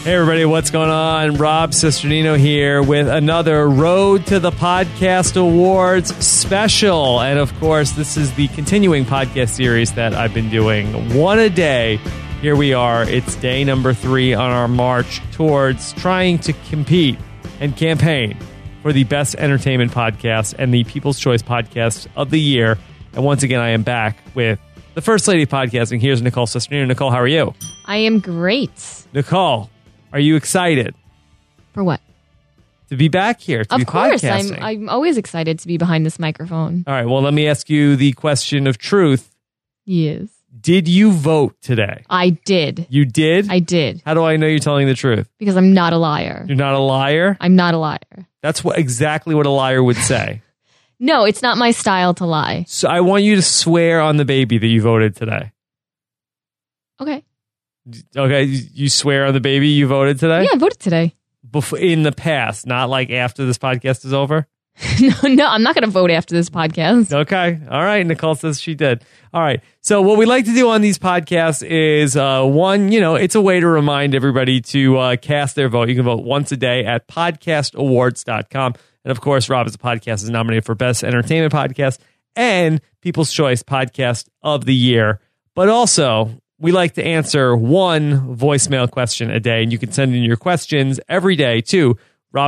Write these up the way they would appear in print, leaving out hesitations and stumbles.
Hey everybody, what's going on? Rob Cesternino here with another Road to the Podcast Awards special. And of course, this is the continuing podcast series that I've been doing. One a day. Here we are. It's day number 3 on our march towards trying to compete and campaign for the best entertainment podcast and the People's Choice Podcast of the year. And once again, I am back with the First Lady of Podcasting. Here's Nicole Cesternino. Nicole, how are you? I am great. Nicole, are you excited? For what? To be back here, to be podcasting. Of course. I'm always excited to be behind this microphone. All right, well, let me ask you the question of truth. Yes. Did you vote today? I did. You did? I did. How do I know you're telling the truth? Because I'm not a liar. You're not a liar? I'm not a liar. That's exactly what a liar would say. No, it's not my style to lie. So I want you to swear on the baby that you voted today. Okay. Okay, you swear on the baby you voted today? Yeah, I voted today. In the past, not like after this podcast is over? No, I'm not going to vote after this podcast. Okay. All right. Nicole says she did. All right. So what we like to do on these podcasts is, one, it's a way to remind everybody to cast their vote. You can vote once a day at podcastawards.com. And of course, Rob as a Podcast is nominated for Best Entertainment Podcast and People's Choice Podcast of the Year. But also, we like to answer one voicemail question a day, and you can send in your questions every day to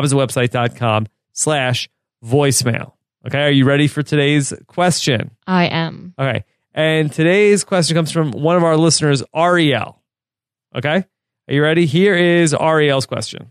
robasawebsite.com/voicemail. Okay, are you ready for today's question? I am. Okay, and today's question comes from one of our listeners, Ariel. Okay, are you ready? Here is Ariel's question.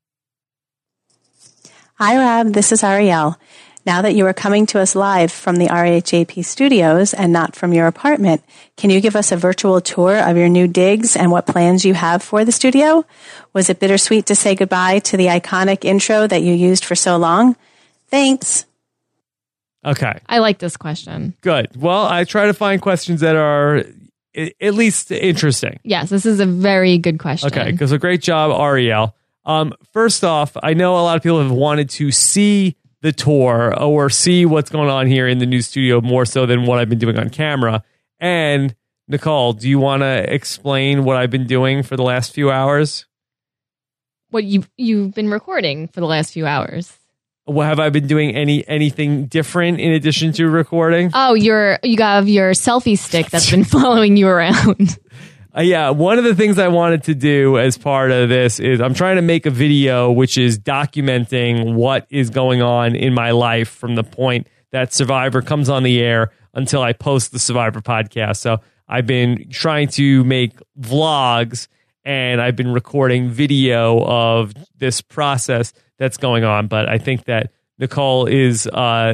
Hi, Rob. This is Ariel. Now that you are coming to us live from the RHAP studios and not from your apartment, can you give us a virtual tour of your new digs and what plans you have for the studio? Was it bittersweet to say goodbye to the iconic intro that you used for so long? Thanks. Okay. I like this question. Good. Well, I try to find questions that are at least interesting. Yes, this is a very good question. Okay, because a great job, Ariel. First off, I know a lot of people have wanted to see the tour or see what's going on here in the new studio more so than what I've been doing on camera. And Nicole, do you want to explain what I've been doing for the last few hours? What you've been recording for the last few hours. Well, have I been doing anything different in addition to recording? Oh, you have your selfie stick that's been following you around. Yeah, one of the things I wanted to do as part of this is I'm trying to make a video which is documenting what is going on in my life from the point that Survivor comes on the air until I post the Survivor podcast. So I've been trying to make vlogs and I've been recording video of this process that's going on. But I think that Nicole is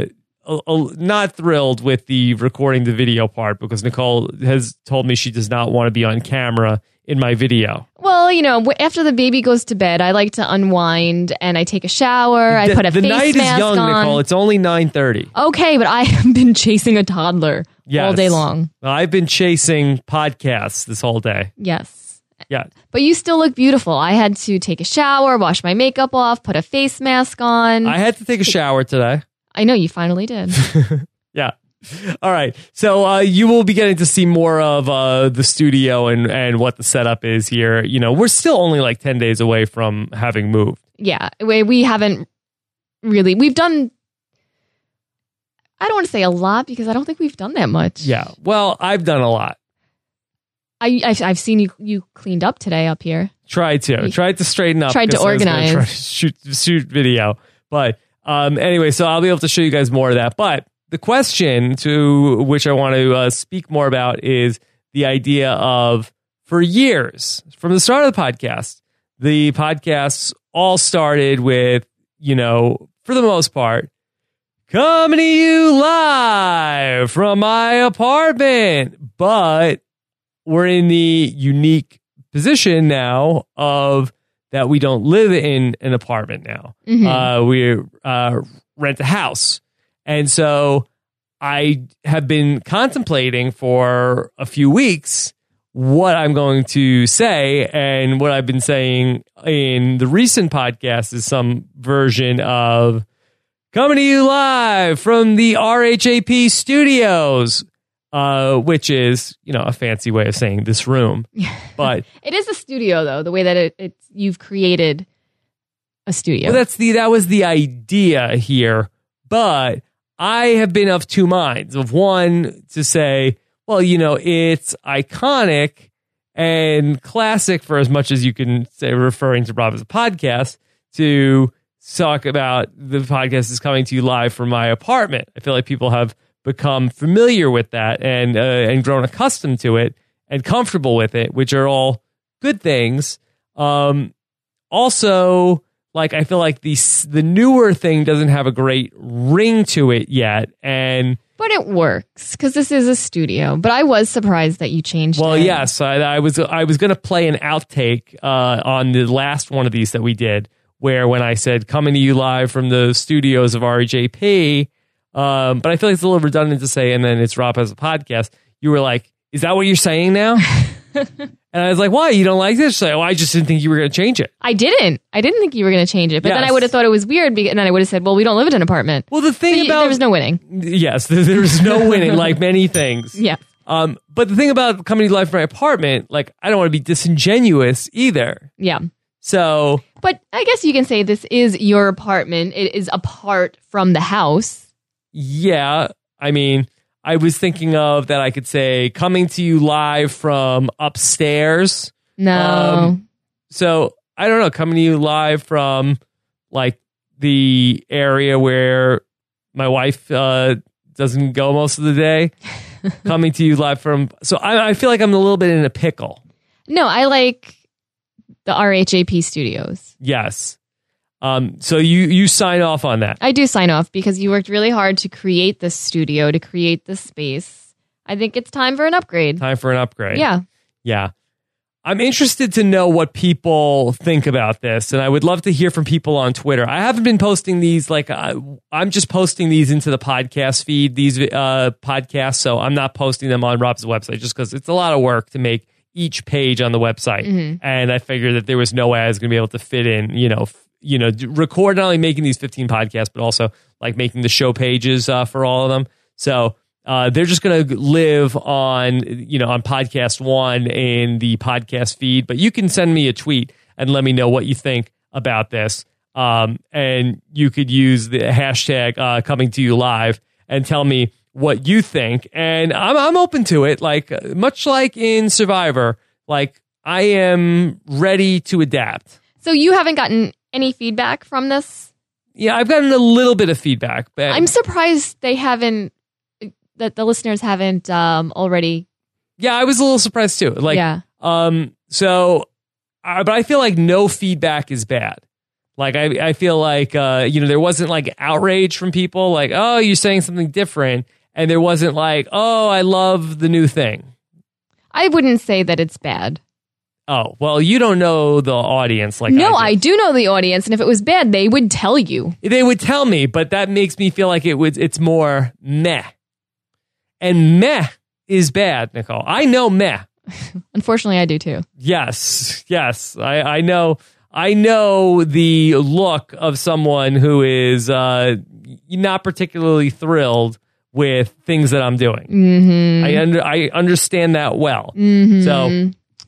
not thrilled with the recording the video part because Nicole has told me she does not want to be on camera in my video. Well, after the baby goes to bed, I like to unwind and I take a shower. I put a face mask on. The night is young, Nicole. It's only 9:30. Okay, but I have been chasing a toddler all day long. I've been chasing podcasts this whole day. Yes. Yeah. But you still look beautiful. I had to take a shower, wash my makeup off, put a face mask on. I had to take a shower today. I know you finally did. Yeah. All right. So you will be getting to see more of the studio and what the setup is here. We're still only like 10 days away from having moved. Yeah. We haven't really. We've done. I don't want to say a lot because I don't think we've done that much. Yeah. Well, I've done a lot. I've seen you cleaned up today up here. Tried to straighten up. Tried to organize. Try to shoot video. But anyway, so I'll be able to show you guys more of that. But the question to which I want to speak more about is the idea of, for years, from the start of the podcasts all started with, for the most part, coming to you live from my apartment. But we're in the unique position now of that we don't live in an apartment now. Mm-hmm. We rent a house. And so I have been contemplating for a few weeks what I'm going to say. And what I've been saying in the recent podcast is some version of coming to you live from the RHAP studios. which is, a fancy way of saying this room. But it is a studio, though, the way that you've created a studio. Well, that was the idea here. But I have been of two minds. Of one, to say, well, it's iconic and classic for as much as you can say, referring to Rob as a podcast, to talk about the podcast is coming to you live from my apartment. I feel like people have become familiar with that and grown accustomed to it and comfortable with it, which are all good things. Also, like, I feel like the newer thing doesn't have a great ring to it yet, but it works because this is a studio. But I was surprised that you changed it. Well, yes, I was going to play an outtake on the last one of these that we did, where when I said coming to you live from the studios of REJP, but I feel like it's a little redundant to say, and then it's Rob as a podcast. You were like, "Is that what you're saying now?" And I was like, "Why? You don't like this?" She's like, "Oh, I just didn't think you were going to change it." I didn't think you were going to change it, but then I would have thought it was weird, and then I would have said, "Well, we don't live in an apartment." Well, the thing about there was no winning. Yes, there was no winning, like many things. Yeah. But the thing about coming to life from my apartment, like, I don't want to be disingenuous either. Yeah. So, but I guess you can say this is your apartment. It is apart from the house. Yeah, I mean, I was thinking of that I could say coming to you live from upstairs. No. So, I don't know, coming to you live from, like, the area where my wife doesn't go most of the day. Coming to you live from... So, I feel like I'm a little bit in a pickle. No, I like the RHAP studios. Yes. So you sign off on that. I do sign off because you worked really hard to create this studio, to create this space. I think it's time for an upgrade. Yeah. Yeah. I'm interested to know what people think about this, and I would love to hear from people on Twitter. I haven't been posting these, like, I'm just posting these into the podcast feed, these podcasts, so I'm not posting them on Rob's website just because it's a lot of work to make each page on the website. Mm-hmm. And I figured that there was no way I was going to be able to fit in, record not only making these 15 podcasts, but also like making the show pages for all of them. So they're just going to live on podcast one in the podcast feed. But you can send me a tweet and let me know what you think about this. And you could use the hashtag coming to you live and tell me what you think. And I'm open to it. Like, much like in Survivor, like, I am ready to adapt. So you haven't gotten any feedback from this? Yeah, I've gotten a little bit of feedback. But I'm surprised that the listeners haven't already. Yeah, I was a little surprised too. Like, yeah. But I feel like no feedback is bad. Like, I feel like, there wasn't like outrage from people like, oh, you're saying something different. And there wasn't like, oh, I love the new thing. I wouldn't say that it's bad. Oh, well, you don't know the audience like No, I do know the audience. And if it was bad, they would tell you. They would tell me, but that makes me feel like it's more meh. And meh is bad, Nicole. I know meh. Unfortunately, I do too. Yes. I know the look of someone who is not particularly thrilled with things that I'm doing. Mm-hmm. I understand that well. Mm-hmm. So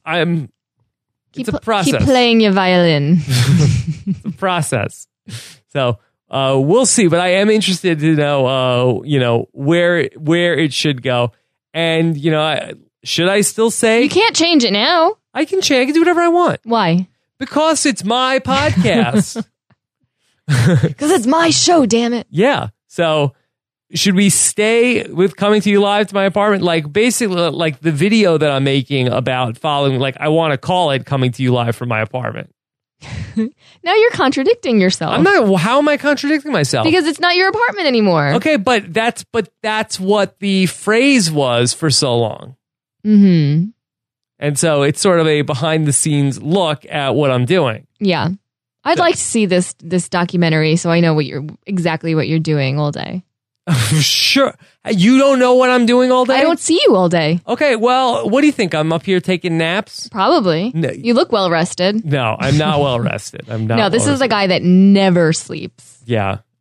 it's a process. Keep playing your violin. It's a process. So we'll see, but I am interested to know, where it should go. And, should I still say... You can't change it now. I can change. I can do whatever I want. Why? Because it's my podcast. Because it's my show, damn it. Yeah. So should we stay with coming to you live to my apartment? Like, basically, like the video that I'm making about following, like, I want to call it coming to you live from my apartment. Now you're contradicting yourself. I'm not. How am I contradicting myself? Because it's not your apartment anymore. Okay, but that's what the phrase was for so long. Mm-hmm. And so it's sort of a behind the scenes look at what I'm doing. Yeah. I'd like to see this documentary so I know exactly what you're doing all day. Sure. You don't know what I'm doing all day? I don't see you all day. Okay, well, what do you think? I'm up here taking naps? Probably. No. You look well rested. No, I'm not well rested. I'm not. No, this is a guy that never sleeps. Yeah.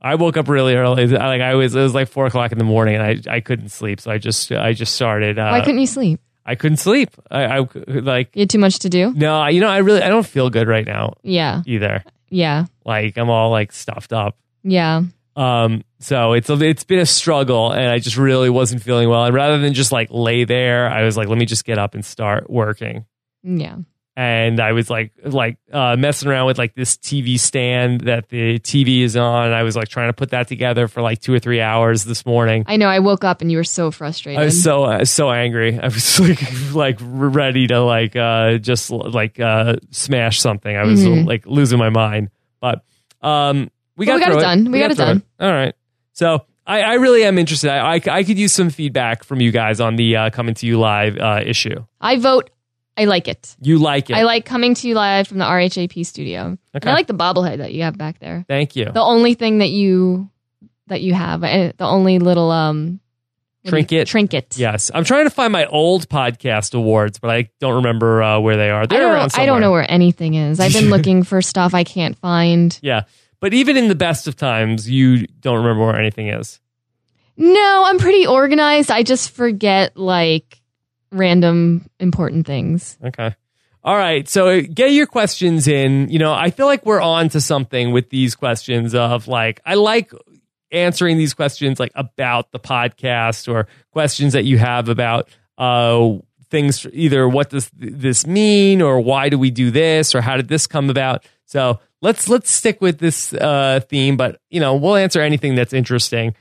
I woke up really early. It was like 4:00 in the morning, and I couldn't sleep. So I just started. Why couldn't you sleep? I couldn't sleep. I like You had too much to do? no. I don't feel good right now Yeah. either. Yeah. Like I'm all like stuffed up. Yeah. So it's been a struggle, and I just really wasn't feeling well. And rather than just like lay there, I was like, let me just get up and start working. Yeah. And I was like messing around with like this TV stand that the TV is on. I was like trying to put that together for like 2 or 3 hours this morning. I know. I woke up and you were so frustrated. I was so angry. I was like ready to just smash something. I was like losing my mind. But we got it done. We got it done. All right. So I really am interested. I could use some feedback from you guys on the Coming to You Live issue. I vote. I like it. You like it. I like Coming to You Live from the RHAP studio. Okay. And I like the bobblehead that you have back there. Thank you. The only thing that you have, the only little trinket. Yes. I'm trying to find my old podcast awards, but I don't remember where they are. They're around somewhere. I don't know where anything is. I've been looking for stuff I can't find. Yeah. But even in the best of times, you don't remember where anything is. No, I'm pretty organized. I just forget like random important things. Okay. All right. So get your questions in. I feel like we're on to something with these questions of like, I like answering these questions like about the podcast or questions that you have about things, either what does this mean or why do we do this or how did this come about? So let's stick with this theme, but we'll answer anything that's interesting.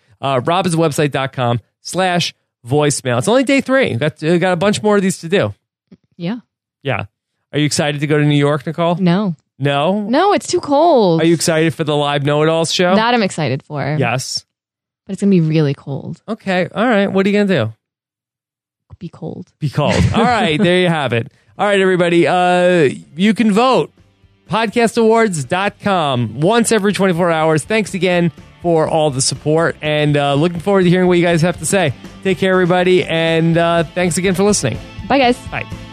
robhasawebsite.com/voicemail. It's only day 3. Got a bunch more of these to do. Yeah. Yeah. Are you excited to go to New York, Nicole? No. No? No, it's too cold. Are you excited for the Live Know-It-Alls show? That I'm excited for. Yes. But it's going to be really cold. Okay. All right. What are you going to do? Be cold. Be cold. All right. There you have it. All right, everybody. You can vote. Podcastawards.com once every 24 hours. Thanks again for all the support, and looking forward to hearing what you guys have to say. Take care, everybody, and thanks again for listening. Bye, guys. Bye.